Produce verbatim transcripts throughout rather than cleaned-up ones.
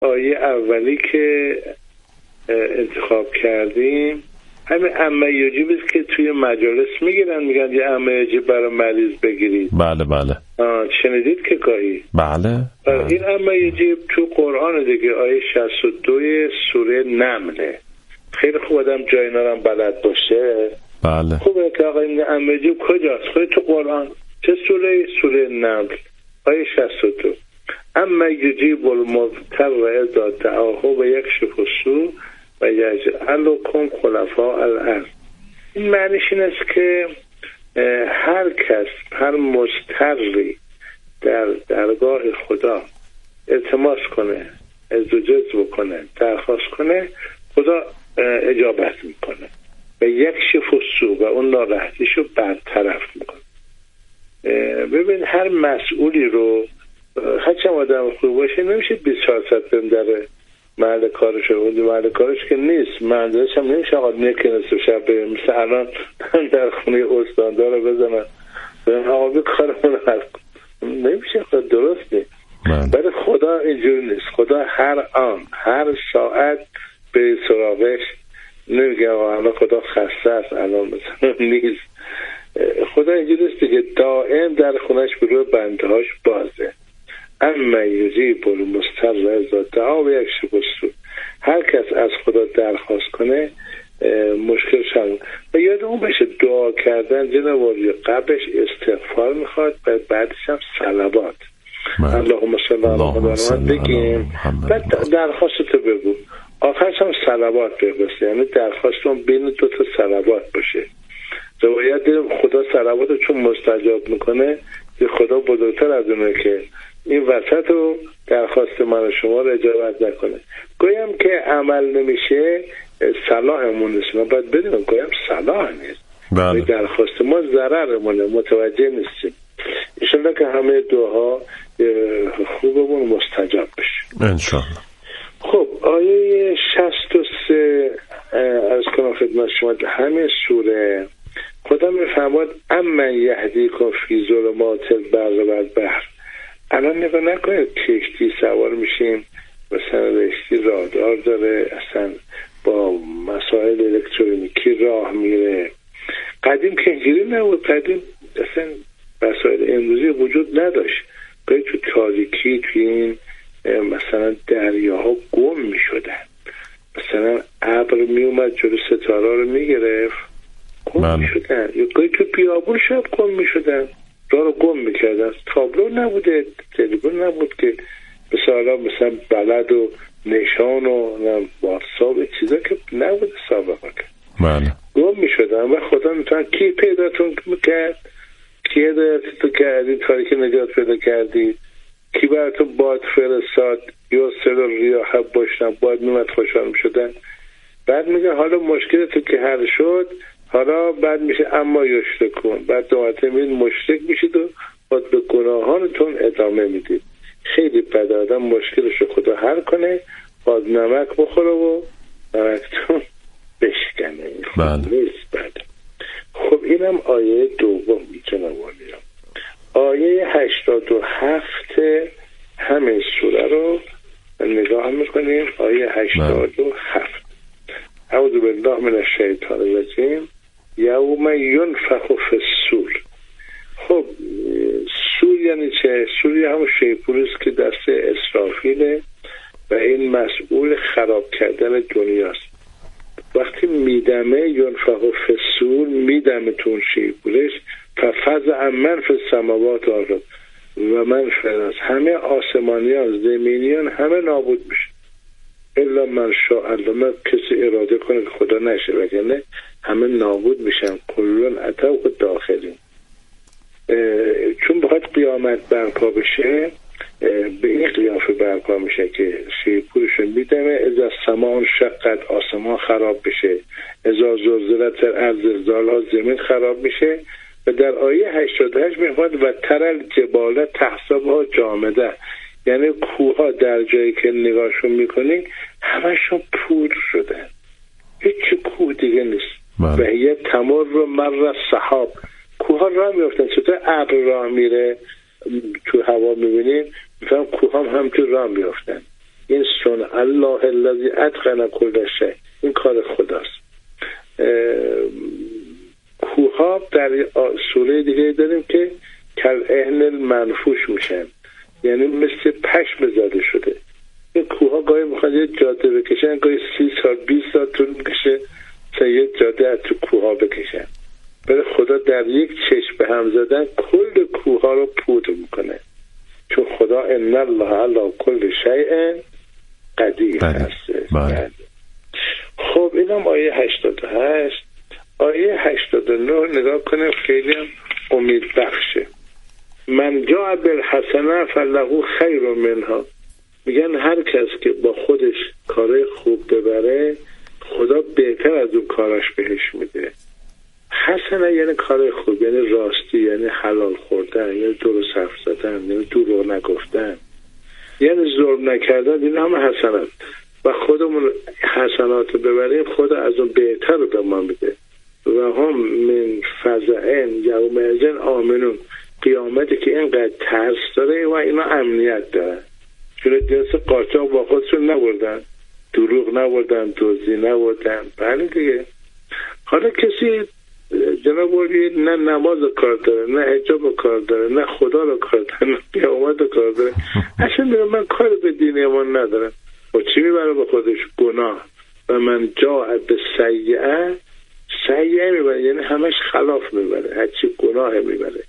آیه اولی که انتخاب کردیم همین عمه یجیب است که توی مجالس میگیرن، میگن یه عمه یجیب برای مریض بگیرید. بله بله. آه شنیدید که گاهی؟ بله. بله. این عمه یجیب تو قرآن دیگه آیه شصت و دو سوره نمله. خیلی خوب آدم جای اینا هم بلد باشه. بله. خوبه که آقا این عمه یجیب کجاست؟ خیلی تو قرآن چه سوره؟ سوره نمل آیه شصت و دو. اما یجیب المضطر اذا دعاه و یکشف السوء و یجعلکم خلفاء الارض. این معنیش این است که هر کس، هر مضطری در درگاه خدا التماس کنه، ازدجاج بکنه، درخواست کنه، خدا اجابت میکنه و یکشف السوء و اون ناراحتیشو برطرف میکنه. ببین هر مسئولی رو هرچند آدم خوب باشه نمیشه بیست و چهار ساعت بریم در محل کارش رو، محل کارش که نیست، منظرش هم نمیشه آقا نیکی نصف شب بریم مثل الان در خونه استاندار رو بزنن بریم آقا بی کارمون هست، نمیشه. خدا درست نیست. ولی خدا اینجور نیست. خدا هر آن هر ساعت به سراغش، نمیگه آقا الان خدا خسته است الان مثلا نیست. خدا اینجور نیست دیگه، دائم در خونش به روی بنده هاش بازه. اما یجیب المضطر اذا دعا و یکشف السوء. هر کس از خدا درخواست کنه مشکلش حل. و یاد اون بشه دعا کردن جناب عالی قبلش استغفار میخواد و بعدش هم صلوات. اللهم صل علی محمد بگیم، بعد درخواستتو بگو، آخرش هم صلوات بفرست. یعنی درخواستون بین دو تا صلوات باشه. روایت دیدم خدا صلواتو چون مستجاب میکنه، خدا بزرگتر از اونه که این وسط رو درخواست من شما رو اجابت نکنه. گویم که عمل نمیشه صلاحمون نیست، ما باید بدونیم گویم صلاح نیست. بله. درخواست ما ضررمونه، متوجه نیستیم. انشالله که همه دعاها خوبمون مستجاب بشه انشالله. خب آیه شصت و سه از کنم خدمت شما، همه سوره خدا میفرماد اما یهدیکم فی ظلمات البر و البحر. الان نگاه نکنید کشتی سوار میشیم مثلا رشتی رادار داره، اصلا با مسائل الکترونیکی راه میره. قدیم که اینجوری نبود. قدیم اصلا مسائل امروزی وجود نداشت. گاهی تو تاریکی توی این مثلا دریاها گم میشدن، مثلا ابر میومد جلو ستاره رو میگرفت گم میشدن، یا گاهی تو بیابون شب گم میشدن، راه رو گم میکردن. تابلو نبوده، تلفن نبود که مثلا مثلا بلد و نشان و واتساپ چیزا که نبوده سابقا که بله. گم میشدن و خدا میتونن کی پیداتون میکرد، کی هدایتتو کردی تاریکی نجات پیدا کردی، کی براتون باد فرستاد یا سر ریاح باشن باد میمد خوشحال میشدن. بعد میگه حالا مشکلتو که حل شد، حالا بعد میشه اما یشرک کن، بعد دوباره میرید مشرک میشید و باید به گناهانتون ادامه میدید. خیلی بد آدم مشکلشو خدا حل کنه، باید نمک بخوره و نمکتون بشکنه. بله. نیست بد. خب اینم آیه دوم جناب عالی. آیه هشتاد و هفت همین سوره رو نگاه میکنیم. آیه هشتاد و هفت اعوذ بالله من الشیطان الرجیم یوم ینفخ فی الصور. خب صور یعنی چه؟ صور همون شیپوری است که دست اسرافیله و این مسئول خراب کردن دنیاست. وقتی میدمه ینفخ فی الصور، میدمه تو اون شیپورش، ففزع من فی السماوات والارض و من فی الارض، همه آسمانیان زمینیان همه نابود میشه الا من شاء الله، من کسی اراده کنه که خدا نشه، وگرنه همه نابود میشن. کلون اتو و داخلین. چون بخواد قیامت برپا بشه به این قیافه برپا میشه که شیپورشون میدمه، ازا سمان شقت، آسمان خراب بشه، ازا زلزلت الارض، زلزالها زمین خراب میشه. و در آیه هشتاد و هشت میفرماد و ترل جبال تحسبها جامده، یعنی کوها در جایی که نگاهشون میکنین همشون پودر شدن، هیچ کوه دیگه نیست. و هیه تمر رو مر سحاب، کوها راه میفتن. چطور ابر راه میره تو هوا میبینیم، میفهم کوها هم هم تو راه میفتن. این صنع الله الذی اتقن کل شیء، این کار خداست. کوها در سوره دیگه داریم که کل اهل المنفوش میشن، یعنی مثل پشم زده شده. این کوها گاهی میخواد یه جاده بکشن، گاهی سی سال بیست سال طول میکشه تا یه جاده از تو کوها بکشن. برای خدا در یک چشم به هم زدن کل کوها رو پودر میکنه، چون خدا ان الله علی کل شیء قدیر هست. خب اینم آیه هشتاد و هشت. آیه هشتاد و نه نگاه کنیم، خیلی هم امید بخشه. من جاء بالحسنه فله خیر منها. میگن هر کس که با خودش کار خوب ببره خدا بهتر از اون کاراش بهش میده. حسنه یعنی کار خوب، یعنی راستی، یعنی حلال خوردن، یعنی درست حرف زدن، یعنی دروغ نگفتن، یعنی ظلم نکردن. این همه حسنات. و خودمون حسنات ببریم خدا از اون بهتر رو به ما میده. و هم من فزعن یومئذ آمنون. قیامتی که اینقدر ترس داره و اینا امنیت داره، چون جنس قاچاق با خودشون نبردن، دروغ نبردن، دزدی نبردن. بله دیگه. حالا کسی جناب ولی نه نماز کار داره، نه حجاب کار داره، نه خدا رو کار داره، نه قیامت کار داره، اصلا میگه من کار به دین ایمان ندارم. و چی میبره به خودش؟ گناه. و من جاء بالسیئه، سیئه میبره یعنی همش خلاف میبره، هرچی گناه میبره.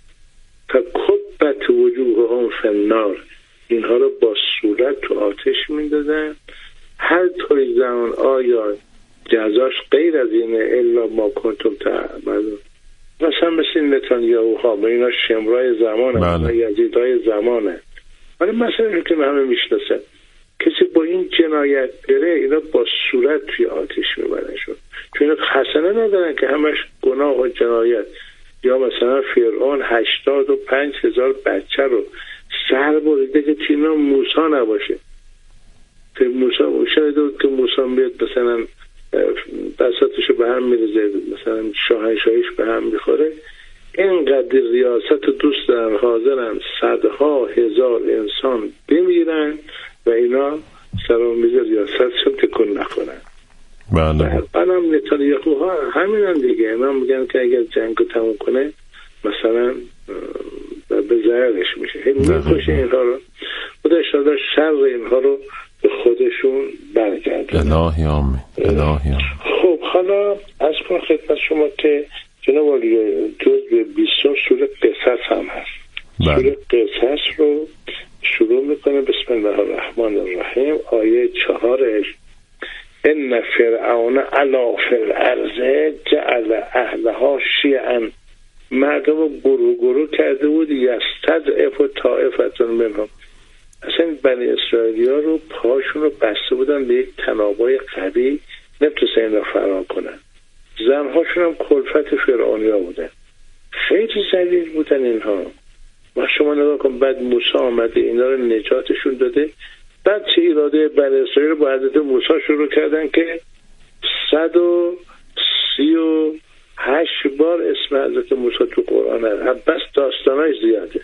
فکبت وجوههم فی النار. اینها رو با صورت تو آتش میندازن. هر طوری زمان آیا جزاش غیر از اینه الا ما کنتم تعملون. مثلا مثل نتانیاهو ها، اینا شمرای زمانه، اینا یزیدای زمانه. ولی مثلا که همه میشناسن، کسی با این جنایت بره اینا با صورت توی آتش میبرن شد، چون اینا حسنه ندارن که همش گناه و جنایت. یا مثلا فرعون هشتاد و پنج هزار بچه رو سر بریده که تینا موسی نباشه. که موسی شاید که موسی میاد مثلا بساطشو به هم میرزه، مثلا شاهنشاهیش به هم میخوره. اینقدر ریاست دوست دارن، حاضرن صدها هزار انسان بمیرن و اینا سرامیز ریاستشون تکون نکنن. بله. بعدم نتانیاهو ها همینن دیگه. اینا میگن که اگر جنگو تموم کنه مثلا به ضررش میشه، هی میکشه اینها رو. خدا اشاره شر اینها رو به خودشون برگردونه. الهی آمین. الهی آمین. خب حالا از کنم خدمت شما که جناب عالی جزء بیستم سوره قصص هم هست. بله. سوره قصص رو شروع میکنه بسم الله الرحمن الرحیم. آیه چهارش ان فرعون علا فی الارض جعل اهلها شیعا. مردم رو گروه گروه کرده بود، یستضعف طائفة منهم. اصلا بنی اسرائیلی ها رو پاشون رو بسته بودن به یک تنابای قوی، نمیتونستن این رو فرار کنن. زنهاشون هم کلفت فرعونی ها بودن، خیلی ذلیل بودن اینها. و شما نگاه کن، بعد موسی آمده اینا رو نجاتشون داده. بعد چه ایراده بنی اسرائیل رو با حضرت موسی شروع کردن که صد و سی و هشت بار اسم حضرت موسی تو قرآن هست. بس داستانای زیاده.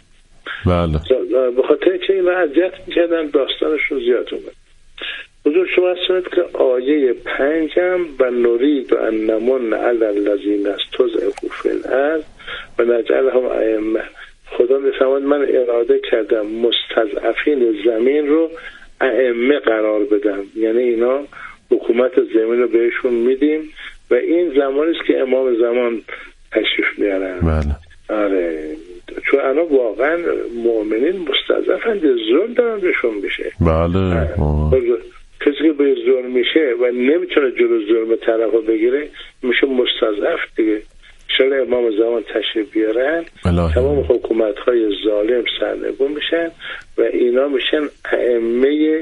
بله. به خاطر که اینا اذیت میکردن داستانشون زیاد اومد. حضور شما سنید که آیه پنجم و نورید و انمون علی الذین استضعفوا فی الارض و نجعلهم ائمه. خدا میفرماید من اراده کردم مستضعفین زمین رو ائمه قرار بدم، یعنی اینا حکومت زمین رو بهشون میدیم و این زمانی است که امام زمان تشریف میارن. بله. آره، چون انا واقعا مؤمنین مستضعفن، ظلم دارن بهشون میشه. بله. کسی که به ظلم میشه و نمیتونه جلو ظلم طرف رو بگیره میشه مستضعف دیگه. شاید امام زمان تشریف بیارن تمام حکومت های ظالم سرنگون میشن و اینا میشن ائمه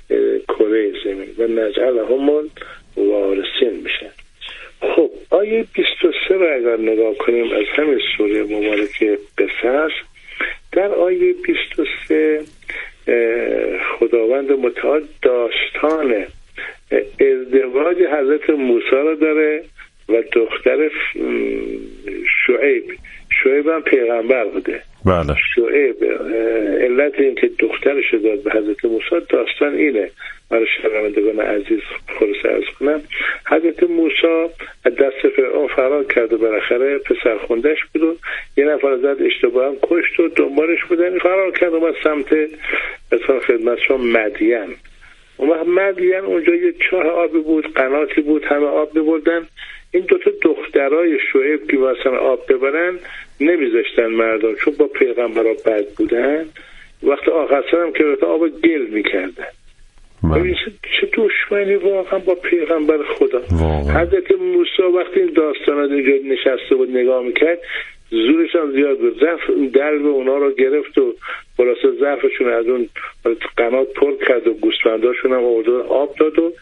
کره زمین و نجعلهم الوارثین میشن. خب آیه بیست و سه رو اگر نگاه کنیم از همین سوره مبارکه قصص، در آیه بیست و سه خداوند متعال داستان ازدواج حضرت موسی رو داره و دختر شعیب. شعیب هم پیغمبر بوده. بله. شعیب علت این که دخترش داد به حضرت موسی، داستان اینه، برای شنوندگان عزیز خلاصه عرض کنم. حضرت موسی از دست فرعون فرار کرد و بالاخره پسر خوندش بود و یه نفر زد اشتباهم کشت و دنبالش بودن، فرار کرد و سمت مثلا خدمت شما مدین. اون وقت مدین اونجا یه چاه آبی بود، قناتی بود، همه آب می‌بردن. این دوتا دخترای شعیب که واسه آب ببرن نمیذاشتن مردم، چون با پیغمبرها بد بودن. وقت آخر سرم که به آب گل میکردن. ببین چه دشمنی واقعا با پیغمبر خدا. واقعا. حضرت موسی وقتی این داستانا اینجا نشسته بود نگاه میکرد، زورش هم زیاد بود، رفت درب اونا رو گرفت و خلاصه ظرفشون از اون قنات پر کرد و گوسفنداشون هم آب داد و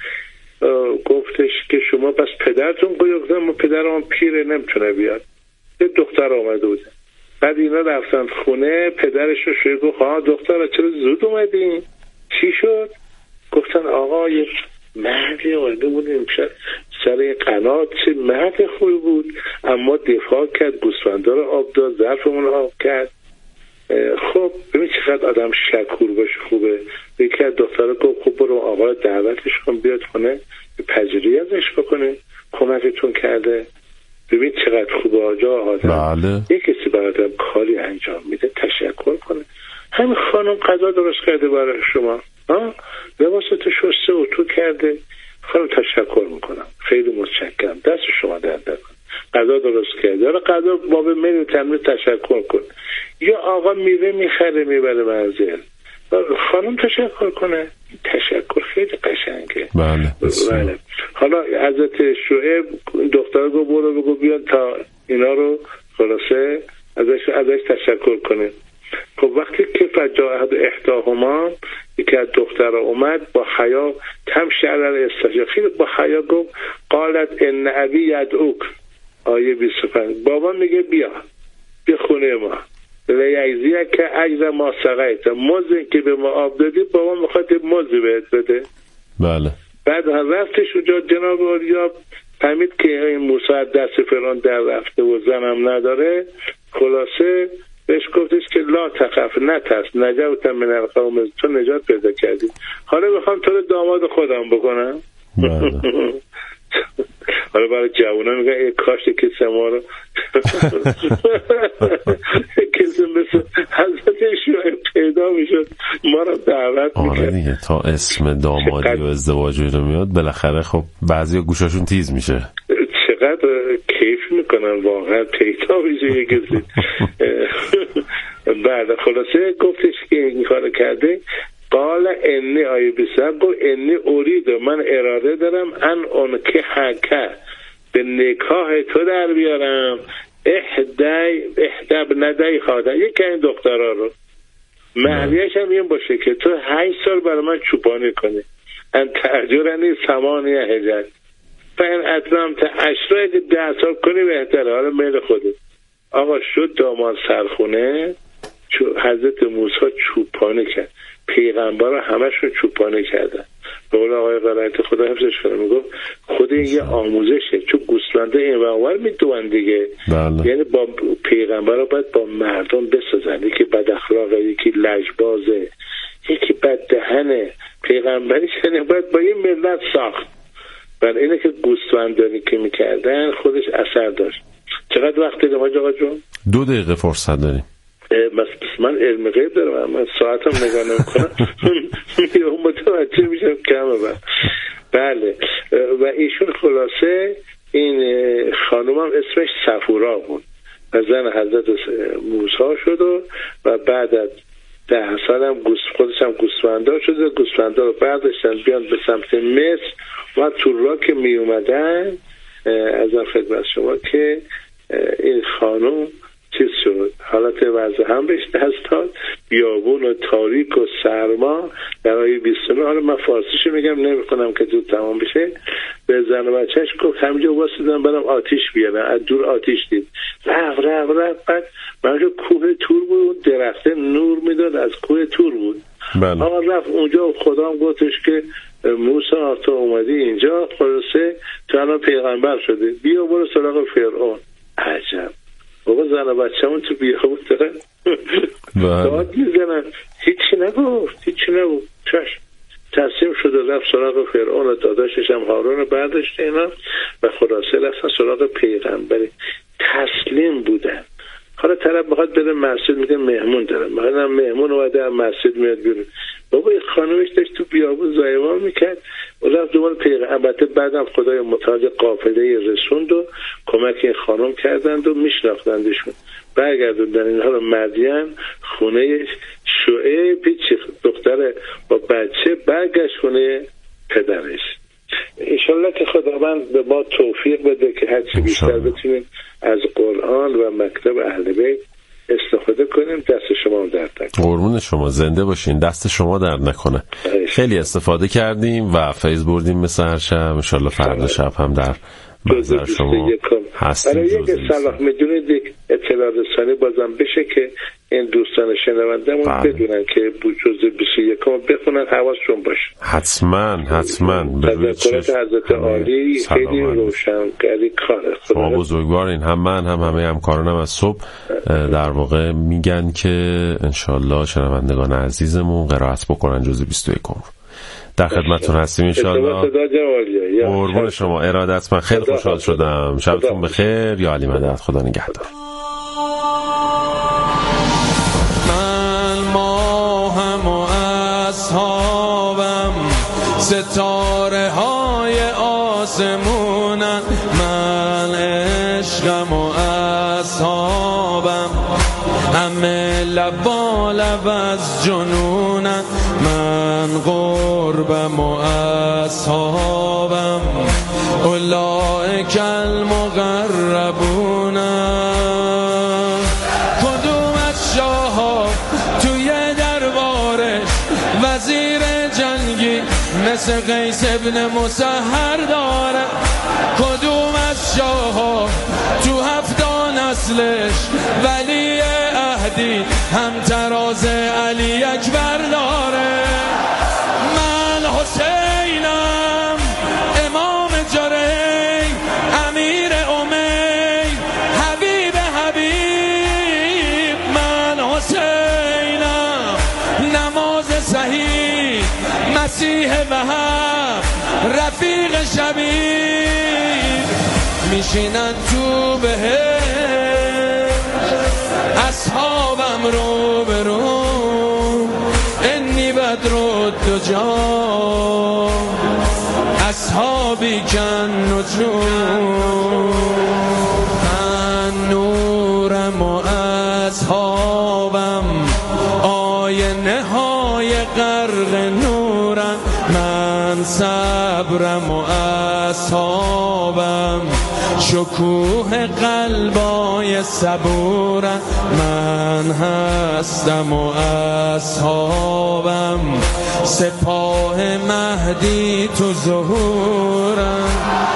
گفتش که شما پس پدرتون گفتن ما پدرم پیره نمیتونه بیاد. یه دختر آمده بود. بعد اینا رفتن خونه، پدرش رو شوی گفت ها دختر چرا زود اومدین؟ چی شد؟ گفتن آقا یه مردی آمده بود امشب سر این قنات، چه مرد خوبی بود، اما دفاع کرد، گوسفندا رو آب داد، ظرفمون رو آب کرد. خب ببین چقدر آدم شکور باشه خوبه. یکی از دخترها گفت خب برو آقا دعوتش کن بیاد خونه، پذیری ازش بکنه، کمکتون کرده. ببین چقدر خوبه آجا آدم. بله. یک کسی برای آدم کاری انجام میده تشکر کنه. همین خانم غذا درست کرده برای شما، ها لباستو شسته و تو کرده، خانم تشکر میکنم، خیلی متشکرم، دست شما درد نکنه، غذا درست کرده. حالا غذا باب میره تمام تشکر کن. یا آقا میوه میخره میبره منزل، خانم تشکر کنه، تشکر خیلی قشنگه. بله. بله. حالا حضرت شعیب دختر گفت برو بگو بیان تا اینا رو خلاصه ازش ازش تشکر کنه. خب وقتی که فجاء احداهما یکی از دخترها اومد با حیا تمشی علی الاستحیاء، خیلی با حیا گفت قالت ان ابی یدعوک، آیه بیست و پنج، بابا میگه بیا بیا خونه ما لیجزیه که اجر ما سقیت، مزد که به ما آب دادی بابا میخواد مزد بهت بده. بله. بعد رفتش اونجا جناب اولیا فهمید که این موسی دست فرعون در رفته و زنم نداره، خلاصه بهش گفتش که لا تخف، نترس، نجوت من القوم، تو نجات پیدا کردی، حالا میخوام تو رو داماد خودم بکنم. بله. حالا برای جوونا میگن ای کاش که سما رو کسی مثل حضرت شعیب پیدا میشد ما رو دعوت میکرد. آره دیگه، تا اسم دامادی و ازدواج رو میاد بالاخره خب بعضی گوشاشون تیز میشه. چقدر کیف میکنن واقعا پیدا میشه یه کسی. بعد خلاصه گفتش که این کار کرده، قال انی آیه بیسر گفت انی ارید، من اراده دارم ان اون که حکه به نکاح تو در بیارم احدی احدب ندهی خواهدن، یکی این دخترها رو مهریش هم این باشه که تو هشت سال برای من چوپانی کنی، ان تأجرنی ثمانیه حجج فین اتممت عشرة که ده سال کنی بهتره، حالا میل خودت. آقا شد داماد سرخونه، حضرت موسی چوپانی کرد، پیغمبر همشون چوپانی کردن. به قول آقای قرائت خدا حفظش کنه میگفت خود این یه آموزشه، چون گوسفنده این و اونور میدوان دیگه. بله. یعنی با پیغمبر باید با مردم بسازن، یکی بد اخلاقه، یکی لجبازه، یکی بد دهنه، پیغمبری شنه باید با این ملت ساخت. بل اینه که گوسفندانی که میکردن خودش اثر داشت. چقدر وقت داریم حاج آقا جون؟ دو دقیقه فرصت داریم. من علم غیب دارم، من ساعتم نگاه نمیکنم متوجه میشم کمه. بله. و ایشون خلاصه این خانوم هم اسمش صفورا بود و زن حضرت موسی شد و, و بعد از ده سال هم خودش هم گوسفندا شده، گوسفندا رو برداشتن بیان به سمت مصر و تو را که می اومدن از آن خدمت شما که این خانوم چیز شد، حالت وضع هم بهش دست داد، بیابون و تاریک و سرما در آیه بیست و نه. حالا من فارسیشو میگم نمیخونم که زود تمام بشه. به زن و بچهش گفت همینجا واسیدن برام آتیش بیارن، از دور آتیش دید، رفت رفت رفت بعد منجا کوه تور بود، درخته نور میداد، از کوه تور بود. بله. آقا رفت اونجا و خدا هم گفتش که موسی تو اومدی اینجا، خلاصه تو الان پیغمبر شده، بیا برو سراغ فرعون. عجب بابا زن و بچه‌مون تو بیابون دارن داد میزنن، هیچی نگفت هیچی نگفت چشم تسلیم شده، رفت سراغ فرعون و داداشش هم هارون برداشت اینا و خلاصه رفتن سراغ پیغمبری. تسلیم بودن. حالا طرف بخواد بره مسجد میگه مهمون دارم، مثلا مهمون اومده از مسجد میاد بیرون، بابا این خانومش داشت تو بیابون زایمان میکرد و رفت دوباره پیغمبر. البته بعدم خدای متعال قافله رسوند و کمک این خانم کردند و میشناختندشون، برگردوندن اینها رو مدین، خونه شعیب، پیچ دختر با بچه برگشت خونه پدرش. انشالله که خداوند به ما توفیق بده که هرچی بیشتر بتونیم از قرآن و مکتب اهل بیت استفاده کنیم. دست شما درد نکنه. قربون شما، زنده باشین، دست شما درد نکنه. خیلی استفاده کردیم و فیض بردیم مثل هر شب. انشالله فردا شب هم در منظر شما هستیم. برای یک صلاح میدونید یک اطلاع رسانی بازم بشه که این دوستان شنونده‌مون بدونن که جزء بیست و یکم بخونن، حواسشون باشه. حتما حتما. تذکرات حضرت عالی خیلی روشنگری کاره. شما بزرگوارین، هم من هم همه همکارانم از صبح در واقع میگن که انشالله شنوندگان عزیزمون قرائت بکنن جزء بیست و یکم. در خدمتتون هستیم انشالله. قربون شما، ارادتمند. خیلی خوشحال شدم. شبتون بخیر. یا علی مدد. خدا نگهدار. من ماهم و اصحابم، ستاره های آسمونن، من عشقم و اصحابم، همه لبا لب از جنونن، من قربم و اصحابم، اولئک المقربون. کدوم از شاها توی دربارش وزیر جنگی مثل قیس ابن مسهر داره؟ کدوم از شاها تو هفتا نسلش ولی عهدی هم تراز علی اکبر داره؟ من حسینم، امام جری، امیر امی، حبیب حبیب. من حسینم، نماز صحیح، مسیح وهب، رفیق شبیب، میشینن تو بهشت اصحابم رو برو، انی بدرالدجا، اصحابی کن نجوم. من نورم و اصحابم، آینه های غرق نورم، من صبرم و اصحابم، شکوه قلبای صبورم، من هستم و اصحابم، سپاه مهدی تو ظهورم.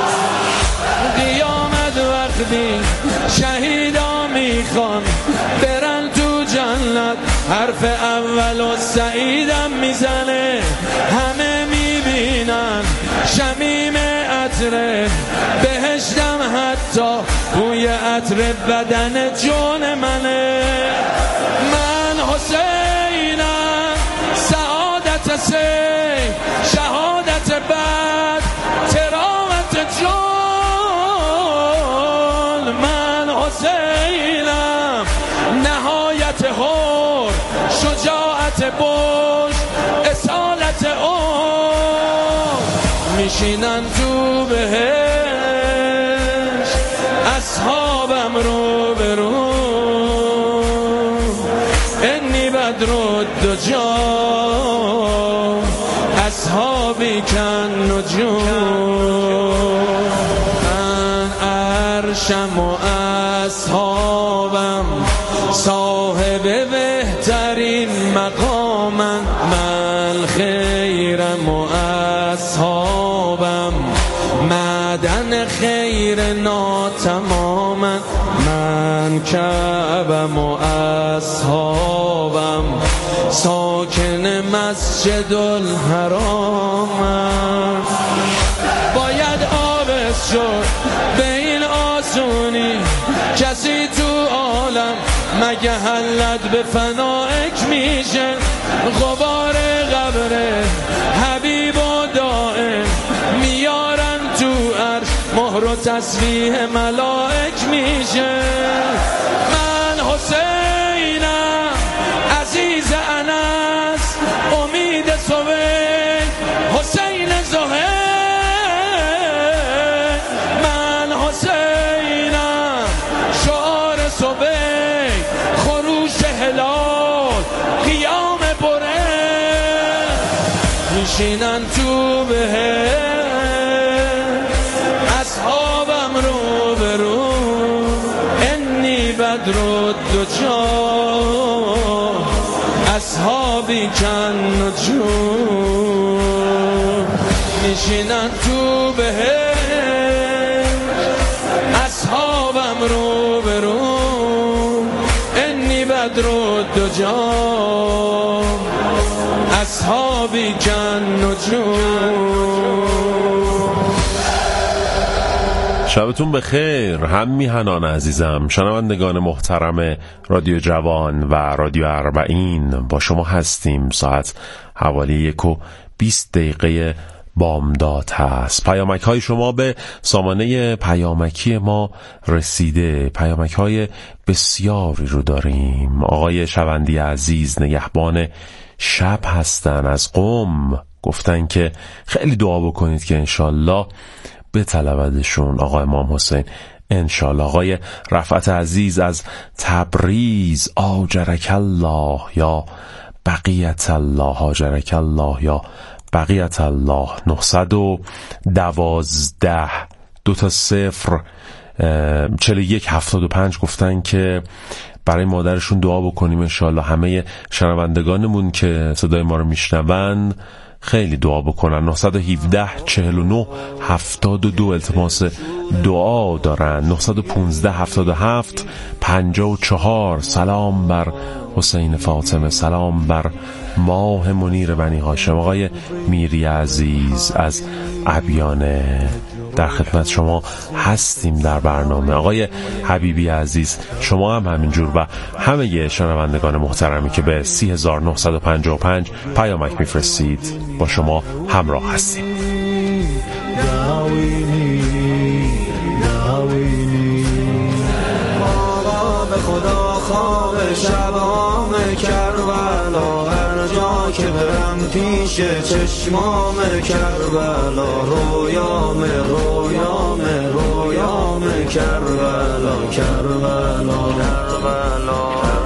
قیامت وقتی شهیدا میخوان برن تو جنت، حرف اول و سعیدم میزنه، همه میبینن شمیم عطر بهشتم، حتی بوی عطر بدن جون منه. من حسینم، سعادت سی، شهادت بعد، تراوت جون. من حسینم، نهایت هور، شجاعت بوش، اصالت اون. میشینن تو بهشت اصحابم رو برو، انی بدرالدجا، اصحابی کن نجوم. من عرشم و اصحابم، صاحب بهترین مقامم، من خیرم و اصحابم، معدن خیر ناتمامم، من کعبم و اصحابم، ساکن مسجد الحرامم. باید آبس شد به این آسونی، کسی تو مگه حلت به فنائک میشه غبار قبر حبیب و دائم میارن تو عرش مهر و تسبیح ملائک میشه من حسینم عزیز انس امید صبح حسین زهیر من حسینم شعار صبح خروش هلال قیام بره میشینن تو به اصحابم رو برو انی بدر الدجا اصحابی کن نجوم میشینن تو به اصحابم رو برو انی بدر الدجا اصحابی کن نجوم. شبتون بخیر هم میهنان عزیزم، شنوندگان محترم رادیو جوان و رادیو اربعین. با شما هستیم. ساعت حوالی یک و بیست دقیقه بامداد هست. پیامک های شما به سامانه پیامکی ما رسیده. پیامک های بسیاری رو داریم. آقای شوندی عزیز نگهبان شب هستن از قم، گفتن که خیلی دعا بکنید که انشالله به طلبتشون آقای امام حسین انشالله. آقای رفعت عزیز از تبریز آجرک الله یا بقیت الله، آجرک الله یا بقیت الله. نهصد و دوازده دو تا صفر چهل و یک هفتاد و پنج گفتن که برای مادرشون دعا بکنیم انشالله. همه شنوندگانمون که صدای ما رو میشنون خیلی دعا بکنن. نهصد و هفده چهل و نه هفتاد و دو التماس دعا دارن. نهصد و پانزده هفتاد و هفت پنجاه و چهار سلام بر حسین فاطمه، سلام بر ماه منیر بنی هاشم. آقای میری عزیز از ابیانه در خدمت شما هستیم در برنامه. آقای حبیبی عزیز شما هم همینجور و همه شنوندگان محترمی که به سی هزار و نهصد و پنجاه و پنج پیامک میفرستید با شما همراه هستیم. داوینی داوینی ما به خدا خواب شبام کربلا، هر جا که برم پیش چشمام کربلا، رویام رویام رویام کربلا کربلا کربلا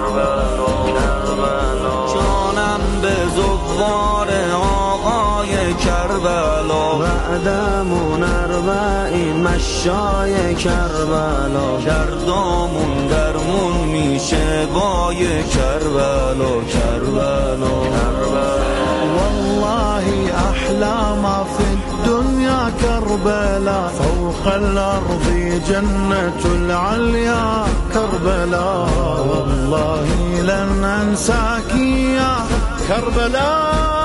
کربلا، جانم به زوار آقای کربلا، بعدمون اربعین مشای کربلا، دردامون درمون میشه بای کربلا کربلا کربلا. والله احلى ما في الدنيا كربلاء، فوق الارض جنة العليا كربلاء، والله لن انساك يا كربلاء.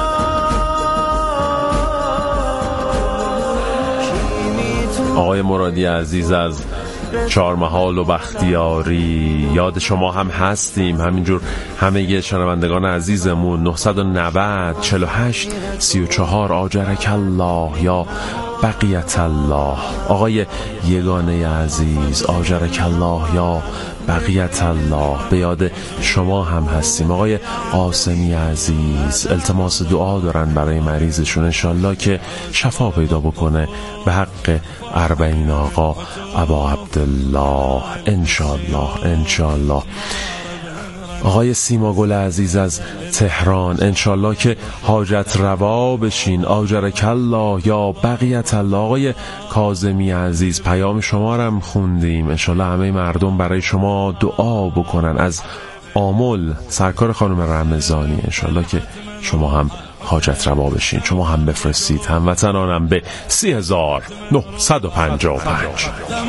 آقای مرادی عزیز از چهارمحال و بختیاری یاد شما هم هستیم. همینجور همه شنوندگان عزیزمون. نهصد و نود چهل و هشت سی و چهار آجرک الله یا بقیت الله. آقای یگانه عزیز آجرک الله یا بقیت الله به یاد شما هم هستیم. آقای قاسمی عزیز التماس دعا دارن برای مریضشون انشالله که شفا پیدا بکنه به حق اربعین آقا ابا عبدالله انشالله انشالله. آقای سیما گل عزیز از تهران انشالله که حاجت روا بشین آجرک الله یا بقیت الله. آقای کاظمی عزیز پیام شما رو هم خوندیم انشالله همه مردم برای شما دعا بکنن. از آمل سرکار خانم رمضانی انشالله که شما هم حاجت روا بشین، شما هم بفرستید هموطنانم به سی هزار نهصد و پنجاه و پنج.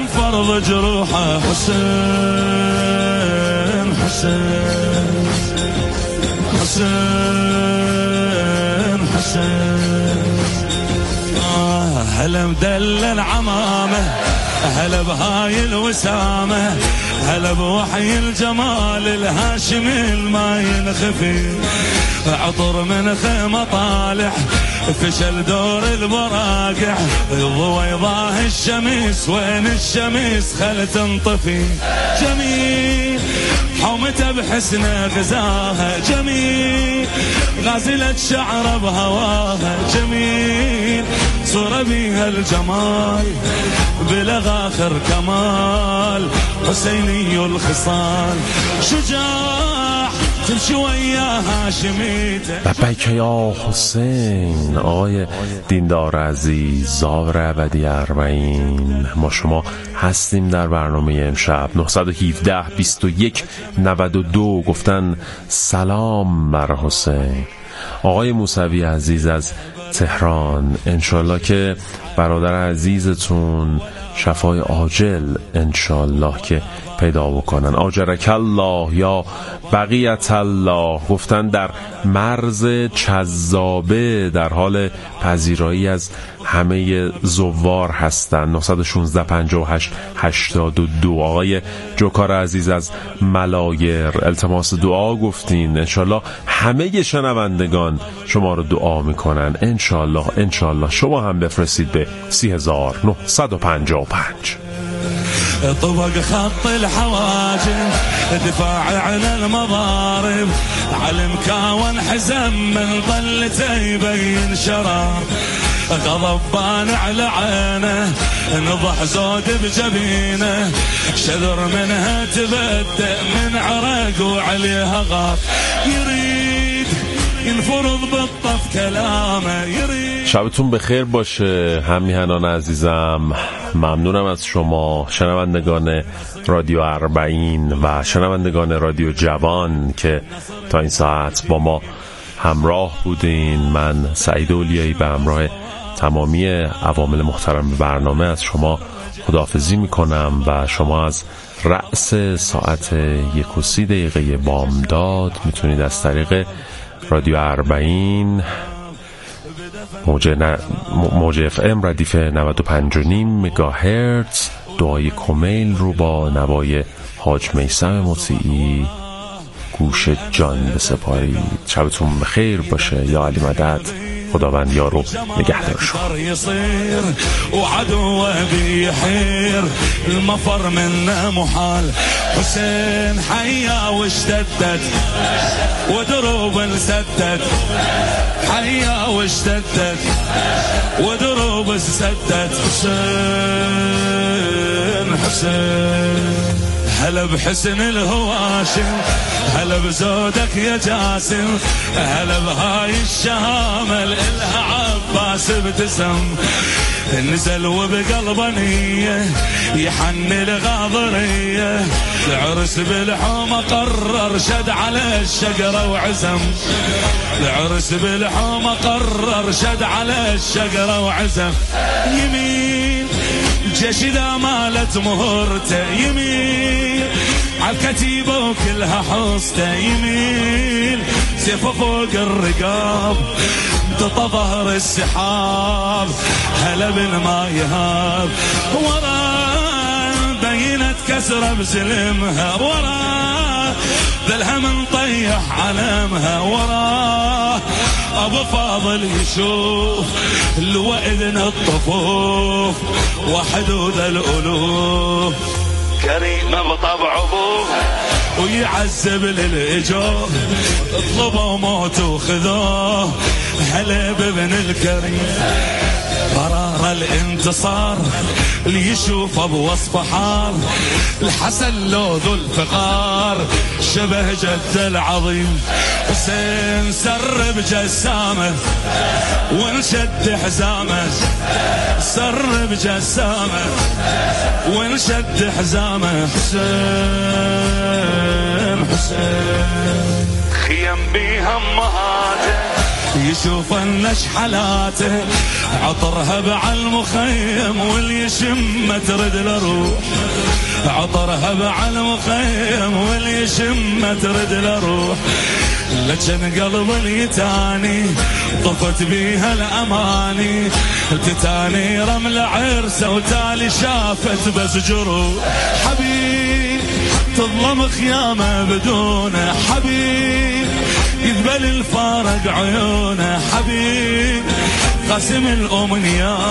حسین حسین حسین هلا مدلل عمامه، هلا بهاي الوسامة، هلا بوحي الجمال الهاشمي ما ينخفي، عطر من خيمة طالع فشل دور البراقع، ضويضاه الشمس وين الشمس خل تنطفي، جميل حومته بحسنه غزاها، جميل غازلة شعر بهواها، جميل صورة بيها الجمال بلغاخر كمال، حسيني الخصال شجاع تمشي ويا هاشمیته. لبیک یا حسین. آقای دیندار عزیز زاور ابدی اربعین، ما شما هستیم در برنامه امشب. نه یک هفت بیست و یک نود و دو گفتن سلام بر حسین. آقای موسوی عزیز از تهران، انشالله که برادر عزیزتون شفای عاجل انشالله که پیدا بکنن. آجرک الله یا بقیت الله گفتن در مرز چذابه در حال پذیرایی از همه زوار هستن. نه یک شش پنجاه و هشت هشتاد و دو. آقای جوکار عزیز از ملایر التماس دعا گفتین، انشالله همه شنوندگان شما رو دعا میکنن، انشالله انشالله شما هم بفرستید به سی هزار و نهصد و پنجاه و پنج. طبق خط الحواجب دفاع عن المضارب، علم كاون حزم من ظلته يبين شرار، غضبان على عينه نضح زود بجبينه، شذر منها تبدأ من عرق وعليها غار، يريد ينفرض بالطف كلامه، يريد. شبتون بخیر باشه همیهنان عزیزم. ممنونم از شما شنوندگان رادیو اربعین و شنوندگان رادیو جوان که تا این ساعت با ما همراه بودین. من سعید اولیایی به همراه تمامی عوامل محترم برنامه از شما خداحافظی میکنم و شما از رأس ساعت یک و سی دقیقه بامداد میتونید از طریق رادیو اربعین موج, ن... موج اف ام ردیف نود و پنج و نیم مگاهرتز دعای کمیل رو با نوای حاج میثم مطیعی گوش جان بسپارید. شبتون بخیر باشه. یا علی مدد. خداوند یارو نگهدار شما. يصير وعدوه بيحير المفر منه محال، حسين حيا واشتدت ودروب انسدت، حيا واشتدت ودروب انسدت، حسين حسين هلا بحسن الهواشم، هلا بزودك يا جاسم، هلا بهاي الشهامة الها عباس ابتسم، نزل وبقلبه نية يحن الغاضرية، العرس بالحومة قرر شد على الشجرة وعزم، العرس بالحومة قرر شد على الشجرة وعزم، يمين جيش إذا مالت مهرته، يمين عالكتيبة وكلها حوسته، يمين سيفه فوق الرقاب امتطى ظهر السحاب، هلا بالما يهاب، وراه بينت كسرة بسلمها، وراه ذلها من طيح علمها، وراه أبو فاضل يشوف الوئذن الطفوف وحدود الألوف، كريمة بطبع أبوه ويعذب للإجوه، اطلبوا موت وخذوه، هلا بابن الكريم قرار الانتصار اللي يشوف بوصف حار، الحسن لو ذو الفقار شبه جد العظيم، حسين سر بجسامه وانشد حزامه، سر بجسامه وانشد حزامه، حسين حسين خيم بيها امهاته يشوف النشحلاته عطرها بعالمخيم واللي يشم ترد لروح عطرها بعالمخيم واللي يشم ترد لروح لكن قلب اليتاني طفت بيها الأماني تتاني رمل عرسه وتالي شافت بس جروح حبيب تظلم خيامه بدونه حبيب يذبل الفارق عيونه حبيب قسم الأمنيات